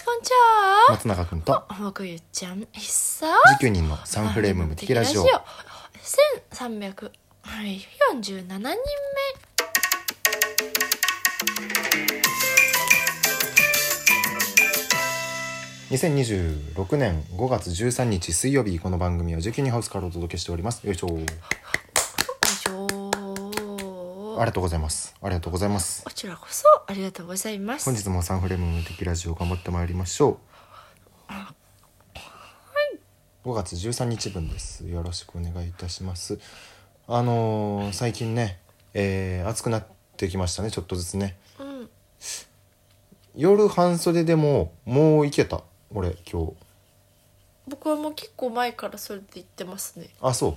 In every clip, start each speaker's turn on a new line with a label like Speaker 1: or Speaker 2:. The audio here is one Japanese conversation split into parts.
Speaker 1: すこんちゃー。
Speaker 2: 松永くんと
Speaker 1: 僕ゆっちゃん久
Speaker 2: 19人のサンフレーム無敵ラジオ
Speaker 1: 1347人目。
Speaker 2: 2026年5月13日水曜日、この番組は19人ハウスからお届けしております。よいしょ。ありがとうございます。ありがとうございます。
Speaker 1: こちらこそありがとうございます。
Speaker 2: 本日もサンフレーム無敵ラジオ頑張ってまいりましょう。5月13日分です。よろしくお願いいたします。最近ね、暑くなってきましたね、ちょっとずつね。夜半袖でももういけた俺今日。
Speaker 1: 僕はもう結構前からそれで言ってますね。
Speaker 2: あ、そう。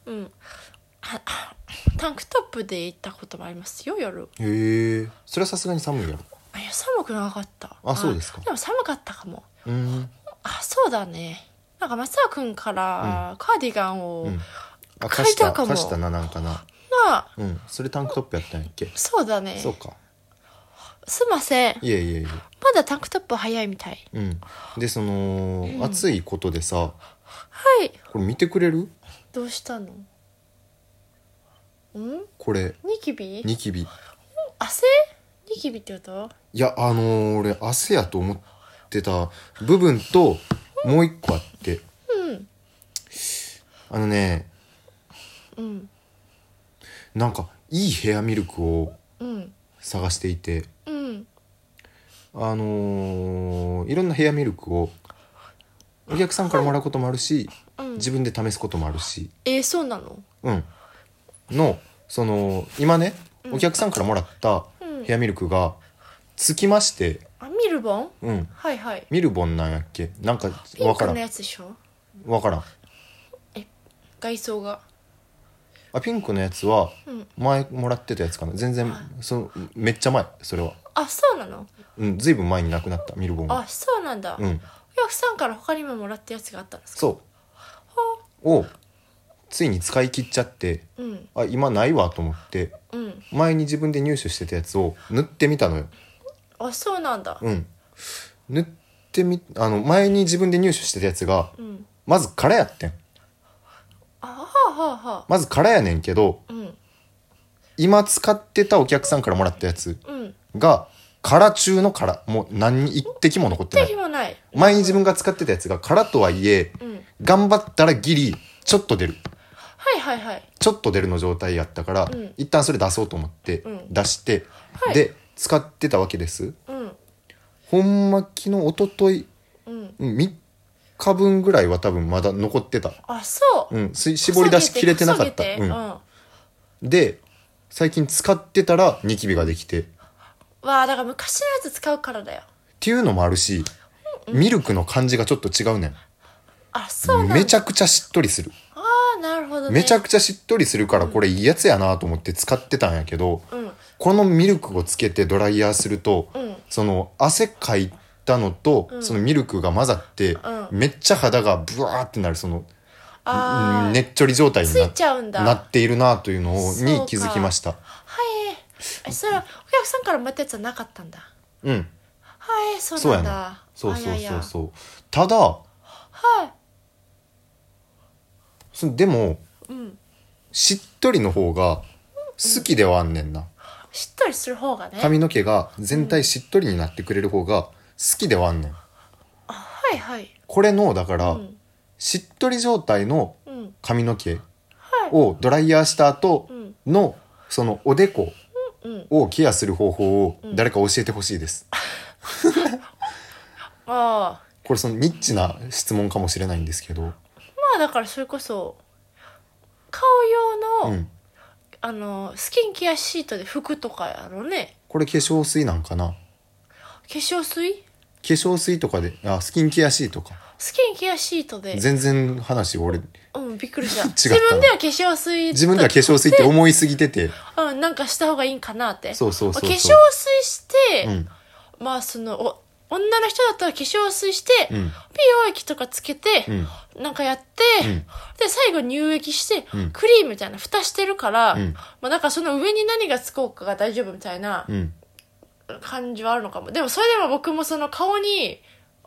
Speaker 1: タンクトップで行ったこともありますよ、夜。
Speaker 2: へえ。それはさすがに寒いやろ。
Speaker 1: いや、寒くなかった。
Speaker 2: あ、そうですか。
Speaker 1: でも寒かったかも。
Speaker 2: あ、
Speaker 1: そうだね。なんか松田くんからカーディガンを
Speaker 2: 貸
Speaker 1: いたかも。
Speaker 2: したな、なんかな。それタンクトップやったんやっけ。
Speaker 1: そうだね。
Speaker 2: そうか。
Speaker 1: すいません。
Speaker 2: いえ。
Speaker 1: まだタンクトップ早いみたい。
Speaker 2: で、暑いことでさ、
Speaker 1: はい。
Speaker 2: これ見てくれる？
Speaker 1: どうしたの？
Speaker 2: これ
Speaker 1: ニキビ？
Speaker 2: ニキビ。
Speaker 1: 汗？ニキビってこと？
Speaker 2: いや、俺汗やと思ってた部分ともう一個あって、なんかいいヘアミルクを探していて、いろんなヘアミルクをお客さんからもらうこともあるし、自分で試すこともあるし、
Speaker 1: そうなの？
Speaker 2: 今ね、お客さんからもらったヘアミルクがつきまして、
Speaker 1: ミルボン？はい。
Speaker 2: ミルボンなんやっけ、なんか
Speaker 1: ピンクのやつでしょ？
Speaker 2: わからん。
Speaker 1: 外装が。
Speaker 2: ピンクのやつは前もらってたやつかな。全然めっちゃ前、それは。
Speaker 1: そうなの？
Speaker 2: ずいぶん前になくなったミルボンは。
Speaker 1: そうなんだ。お客さんから他にももらったやつがあったんですか？
Speaker 2: そうをついに使い切っちゃって、今ないわと思って、前に自分で入手してたやつを塗ってみたのよ。
Speaker 1: そうなんだ。
Speaker 2: 塗って前に自分で入手してたやつが、まず空やってん。まず空やねんけど、今使ってたお客さんからもらったやつが空中の空、もう何一滴も残ってない。
Speaker 1: 一滴もない。
Speaker 2: 前に自分が使ってたやつが空とはいえ、頑張ったらギリちょっと出る。
Speaker 1: はい。
Speaker 2: ちょっと出るの状態やったから、一旦それ出そうと思って出して、で使ってたわけです。ほんま昨日一昨日3日分ぐらいは多分まだ残ってた。
Speaker 1: そう。
Speaker 2: 絞り出しきれてなかった。で最近使ってたらニキビができて。
Speaker 1: だから昔のやつ使うからだよ。
Speaker 2: っていうのもあるし、ミルクの感じがちょっと違うねん。
Speaker 1: そうなんだ。
Speaker 2: めちゃくちゃしっとりする。
Speaker 1: なるほどね。
Speaker 2: めちゃくちゃしっとりするから、これいいやつやなと思って使ってたんやけど、このミルクをつけてドライヤーすると、その汗かいたのと、そのミルクが混ざって、めっちゃ肌がブワーってなる、ねっちょり状態になっているなというのに気づきました。
Speaker 1: それはお客さんからもらったやつはなかったんだ。そうなんだ。
Speaker 2: そう。ただ、でも、しっとりの方が好きではあんねんな。
Speaker 1: しっとりする方がね。
Speaker 2: 髪の毛が全体しっとりになってくれる方が好きではあんねん。これのだから、しっとり状態の髪の毛をドライヤーした後のそのおでこをケアする方法を誰か教えてほしいです。これニッチな質問かもしれないんですけど、
Speaker 1: だからそれこそ顔用の、スキンケアシートで拭くとかやろね。
Speaker 2: これ化粧水なんかな。
Speaker 1: 化粧水
Speaker 2: とかで、スキンケアシートか。
Speaker 1: スキンケアシートで
Speaker 2: 全然話俺
Speaker 1: びっくりした。自
Speaker 2: 違った
Speaker 1: 分では化粧水
Speaker 2: って思いすぎてて、
Speaker 1: なんかした方がいいんかなって。
Speaker 2: そう。
Speaker 1: 化粧水して、女の人だったら化粧水して、美容液とかつけて、なんかやって、で、最後乳液して、クリームみたいな蓋してるから、なんかその上に何がつこうかが大丈夫みたいな感じはあるのかも。でもそれでも僕もその顔に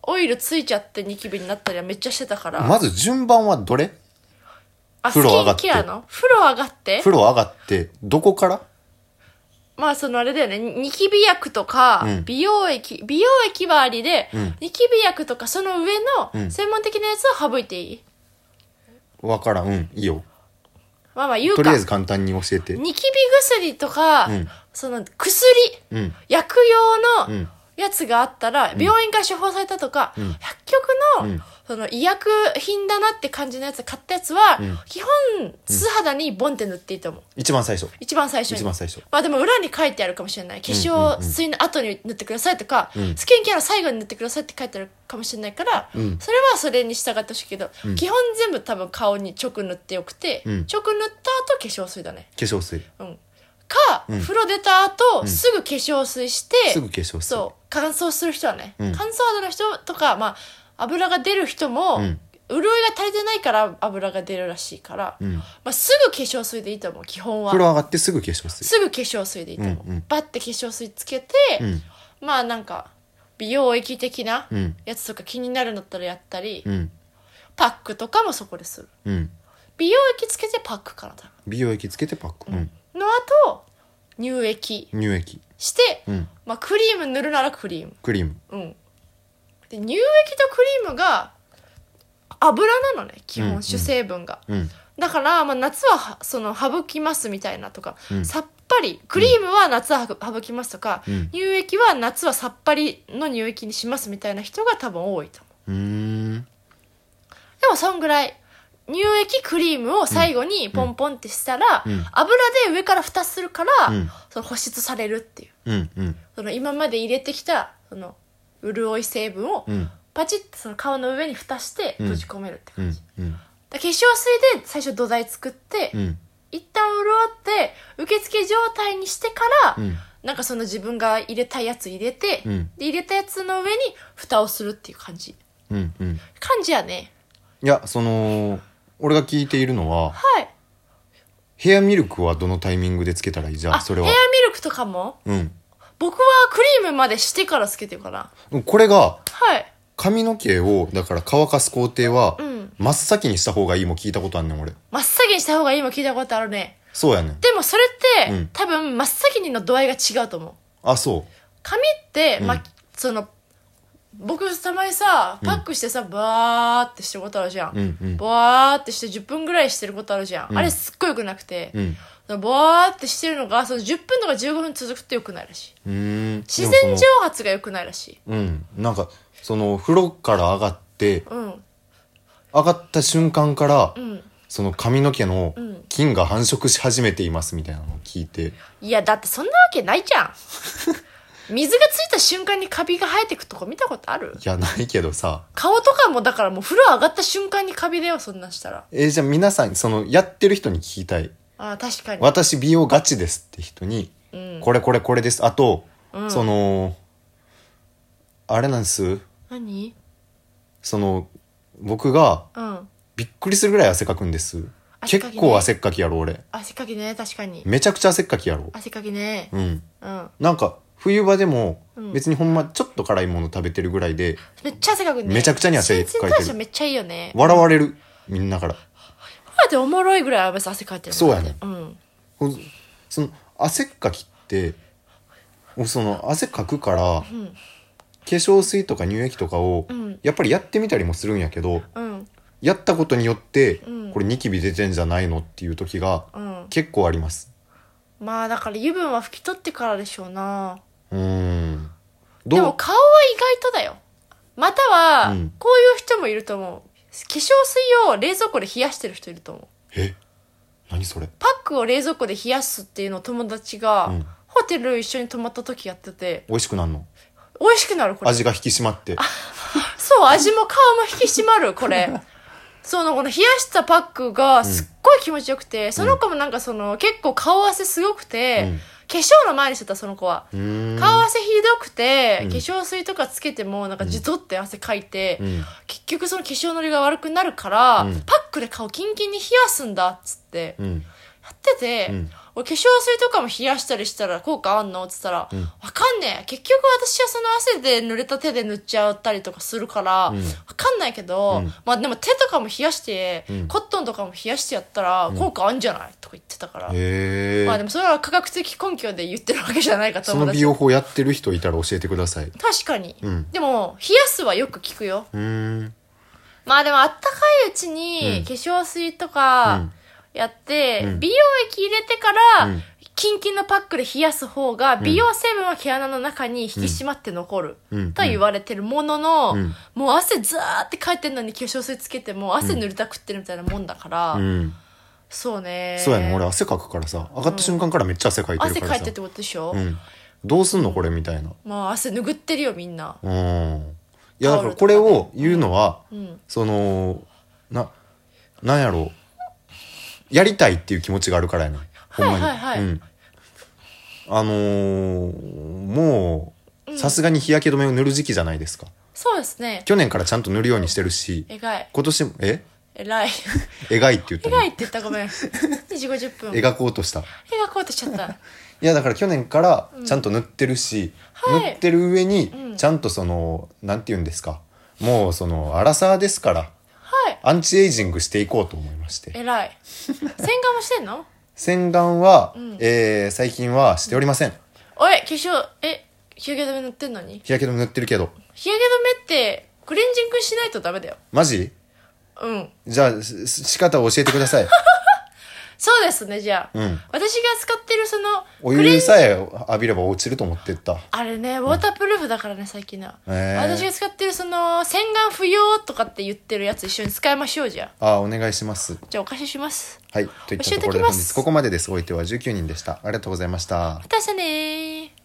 Speaker 1: オイルついちゃってニキビになったりはめっちゃしてたから。
Speaker 2: まず順番はどれ？
Speaker 1: 風呂上がって。スキンケアの風呂上がって
Speaker 2: 風呂上がって、どこから？
Speaker 1: まあそのあれだよね、ニキビ薬とか、美容液はありで、ニキビ薬とかその上の専門的なやつを省いていい？
Speaker 2: わからん。いいよ。
Speaker 1: まあまあ言うか。
Speaker 2: とりあえず簡単に教えて。
Speaker 1: ニキビ薬とか、その薬、薬用のやつがあったら、病院から処方されたとか、薬局の、その医薬品だなって感じのやつ買ったやつは、基本素肌にボンって塗っていいと思う。
Speaker 2: 一番最初。
Speaker 1: 一番最初に。まあでも裏に書いてあるかもしれない。化粧水の後に塗ってくださいとか、スキンケアの最後に塗ってくださいって書いてあるかもしれないから、それはそれに従ってほしいけど、基本全部多分顔に直塗ってよくて、直塗った後化粧水だね。
Speaker 2: 化粧水。
Speaker 1: か、風呂出た後、すぐ化粧水して、
Speaker 2: すぐ化粧水。
Speaker 1: そう。乾燥する人はね。乾燥肌の人とか、まあ、油が出る人も、潤いが足りてないから油が出るらしいから、まあ、すぐ化粧水でいいと思う、基本は。
Speaker 2: 風呂上がってすぐ化粧水。
Speaker 1: すぐ化粧水でいいと思う。バッて化粧水つけて、まあなんか、美容液的なやつとか気になるんだったらやったり、パックとかもそこでする。美容液つけてパックからだ。
Speaker 2: 美容液つけてパック。の
Speaker 1: 後、乳液。して、まあクリーム塗るならクリーム。で、乳液とクリームが油なのね、基本、主成分が。だから、まあ夏はその省きますみたいなとか、さっぱり、クリームは夏は省きますとか、乳液は夏はさっぱりの乳液にしますみたいな人が多分多いと思う。でもそんぐらい。乳液クリームを最後にポンポンってしたら、油で上から蓋するから、その保湿されるっていう。その今まで入れてきた、その、潤い成分を、パチッてその顔の上に蓋して閉じ込めるって感じ。化粧水で最初土台作って、一旦潤って受付状態にしてから、なんかその自分が入れたやつ入れて、で入れたやつの上に蓋をするっていう感じ。感じやね。
Speaker 2: いや、俺が聞いているのは、ヘアミルクはどのタイミングでつけたらいい？じゃあ、それは。
Speaker 1: ヘアミルクとかも？僕はクリームまでしてからつけてるかな。
Speaker 2: これが、髪の毛を、だから乾かす工程は、真っ先にした方がいいも聞いたことあんねん、俺。
Speaker 1: 真っ先にした方がいいも聞いたことあるね。
Speaker 2: そうやねん。
Speaker 1: でもそれって、多分真っ先にの度合いが違うと思う。
Speaker 2: あ、そう。
Speaker 1: 髪って、まあ、僕たまにさ、パックしてさ、バーってしてることあるじゃん。バーってして10分ぐらいしてることあるじゃん。あれすっごい良くなくて。バーってしてるのが、その10分とか15分続くと良くないらしい。自然蒸発が良くないらしい。
Speaker 2: なんか、風呂から上がって、上がった瞬間から、その髪の毛の菌が繁殖し始めていますみたいなのを聞いて。
Speaker 1: いや、だってそんなわけないじゃん。水がついた瞬間にカビが生えてくとこ見たことある？
Speaker 2: いや、ないけどさ。
Speaker 1: 顔とかもだからもう風呂上がった瞬間にカビだよ、そんなんしたら。
Speaker 2: じゃあ皆さん、やってる人に聞きたい。
Speaker 1: あ、確かに。
Speaker 2: 私美容ガチですって人に、これです。あと、あれなんです。
Speaker 1: 何？
Speaker 2: 僕が、びっくりするぐらい汗かくんです。結構汗っかきやろ、俺。
Speaker 1: 汗っかきね、確かに。
Speaker 2: めちゃくちゃ汗っかきやろ。
Speaker 1: 汗っかきね。
Speaker 2: なんか、冬場でも、別にほんまちょっと辛いもの食べてるぐらいで、
Speaker 1: めっちゃ汗かくね。
Speaker 2: めちゃくちゃに汗かいてる。
Speaker 1: 新陳代謝めっちゃいいよね。
Speaker 2: 笑われる、みんなから。
Speaker 1: だっておもろいぐらい汗かいてる。
Speaker 2: そうやね。汗っかきって、汗かくから、化粧水とか乳液とかを、やっぱりやってみたりもするんやけど、やったことによって、これニキビ出てんじゃないのっていう時が、結構あります。
Speaker 1: まあだから油分は拭き取ってからでしょうな。
Speaker 2: で
Speaker 1: も顔は意外とだよ。または、こういう人もいると思う。化粧水を冷蔵庫で冷やしてる人いると思う。
Speaker 2: 何それ？
Speaker 1: パックを冷蔵庫で冷やすっていうのを友達が、ホテル一緒に泊まった時やってて。
Speaker 2: 美味しくなるの？
Speaker 1: 美味しくなる、これ。
Speaker 2: 味が引き締まって。
Speaker 1: そう、味も顔も引き締まる、これ。この冷やしたパックがすっごい気持ちよくて、その子もなんか結構顔汗すごくて、化粧の前にしてた、その子は。顔汗ひどくて、化粧水とかつけてもなんかジトって汗かいて、結局その化粧のりが悪くなるから、パックで顔キンキンに冷やすんだっつって、やってて、 化粧水とかも冷やしたりしたら効果あんのって言ったら、わかんねえ。結局私はその汗で濡れた手で塗っちゃったりとかするから、わかんないけど、まあでも手とかも冷やして、コットンとかも冷やしてやったら効果あんじゃないとか言ってたから。まあでもそれは科学的根拠で言ってるわけじゃないかと思う。
Speaker 2: その美容法やってる人いたら教えてください。
Speaker 1: 確かに。でも、冷やすはよく聞くよ。まあでもあったかいうちに化粧水とかやって、美容液入れてから、キンキンのパックで冷やす方が、美容成分は毛穴の中に引き締まって残る、と言われてるものの、もう汗ザーってかいてんのに化粧水つけても汗塗りたくってるみたいなもんだから、そうね。
Speaker 2: そうやね。俺汗かくからさ、上がった瞬間からめっちゃ汗かいてるからさ。
Speaker 1: 汗かいてってことでしょ。
Speaker 2: どうすんのこれみたいな。
Speaker 1: まあ汗拭ってるよみんな。
Speaker 2: いやだからこれを言うのは、そのなんやろう、やりたいっていう気持ちがあるからやね。ほんまに。もうさすがに日焼け止めを塗る時期じゃないですか。
Speaker 1: そうですね。
Speaker 2: 去年からちゃんと塗るようにしてるし、今年も
Speaker 1: 偉い
Speaker 2: えがいって言った。
Speaker 1: えがいって言った、ごめん。2時50分。
Speaker 2: 描こうとした。
Speaker 1: 描こうとしちゃった。
Speaker 2: いやだから去年からちゃんと塗ってるし、塗ってる上にちゃんとそのなんて言うんですか、もうそのアラサーですから、アンチエイジングしていこうと思いまして。
Speaker 1: 偉い。洗顔もしてんの？
Speaker 2: 洗顔は、最近はしておりません。
Speaker 1: おい、日焼け止め塗ってんのに？
Speaker 2: 日焼け止め塗ってるけど。
Speaker 1: 日焼け止めってクレンジングしないとダメだよ。
Speaker 2: マジ？じゃあ仕方を教えてください。
Speaker 1: そうですね、じゃあ、私が使ってるその
Speaker 2: お湯さえ浴びれば落ちると思ってた。
Speaker 1: あれね、ウォータープルーフだからね、最近の。私が使ってるその洗顔不要とかって言ってるやつ一緒に使いましょう。じゃあ
Speaker 2: お願いします。
Speaker 1: じゃあお貸しします。
Speaker 2: はい、といったところで本日ここまでです。お相手は19人でした。ありがとうございました。
Speaker 1: また明日ね。